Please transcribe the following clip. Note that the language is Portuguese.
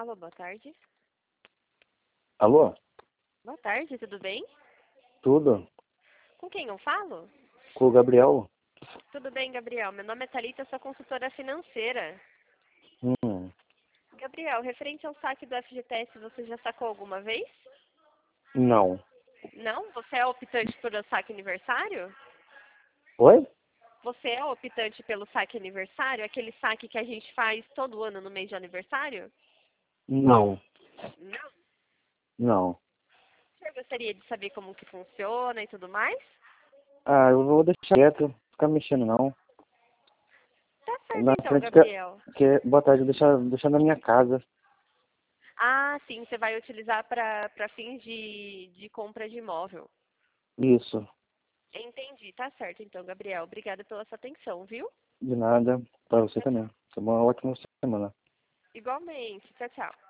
Alô, boa tarde. Alô? Boa tarde, tudo bem? Tudo? Com quem eu falo? Com o Gabriel? Tudo bem, Gabriel. Meu nome é Thalita, sou consultora financeira. Hum, Gabriel, referente ao saque do FGTS, você já sacou alguma vez? não. Não? Você é optante pelo saque aniversário? Oi? Você é optante pelo saque aniversário? Aquele saque que a gente faz todo ano no mês de aniversário? Não. Não. Não. O senhor gostaria de saber como que funciona e tudo mais? Ah, eu vou deixar quieto, ficar mexendo não. Tá certo Na então, frente Gabriel. boa tarde, deixar na minha casa. Ah, sim, você vai utilizar para fins de compra de imóvel. Isso. Entendi, tá certo então, Gabriel. Obrigada pela sua atenção, viu? De nada. Pra você também. Uma ótima semana. Igualmente. Tchau, tchau.